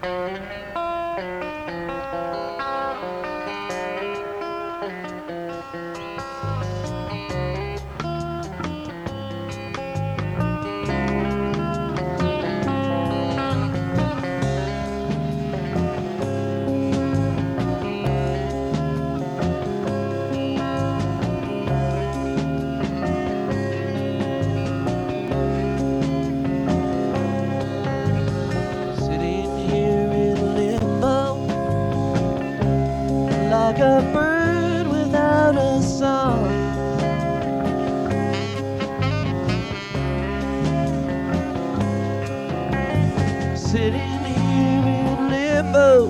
Like a bird without a song, sitting here in limbo,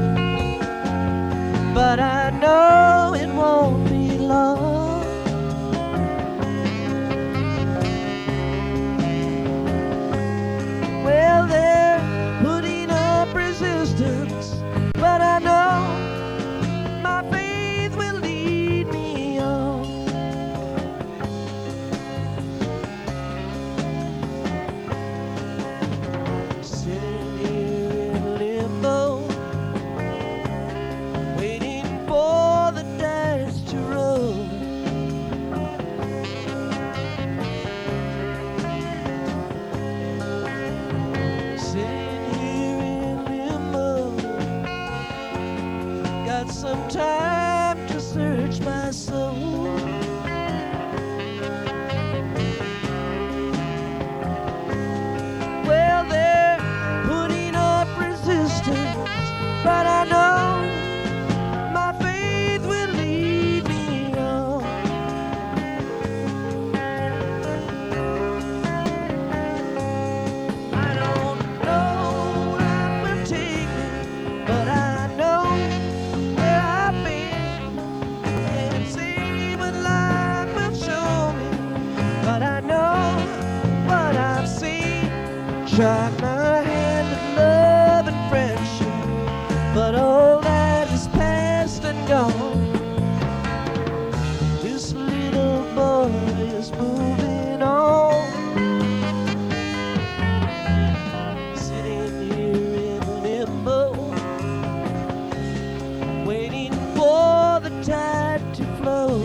but I know it won't be long. Well, they're putting up resistance, but I know my faith will lead me on. Sitting here in limbo, waiting for the dice to roll. Sitting here in limbo, got some time to search my soul. Well, they're putting up resistance, but I know my faith will lead me on. I don't know where I will take me, but I know where I've been. Can't see what life will show me, but I know what I've seen. Tried my hand at love and friendship, but all that is past and gone. This little boy is moving on. Sitting here in limbo, waiting for the tide to flow.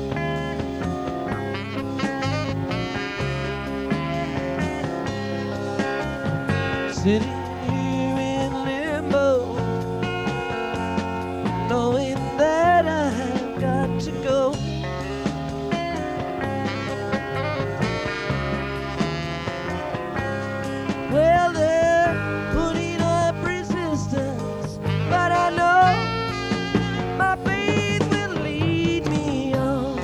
Sitting here in limbo, knowing that I've got to go. Well, they're putting up resistance, but I know my faith will lead me on.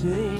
city.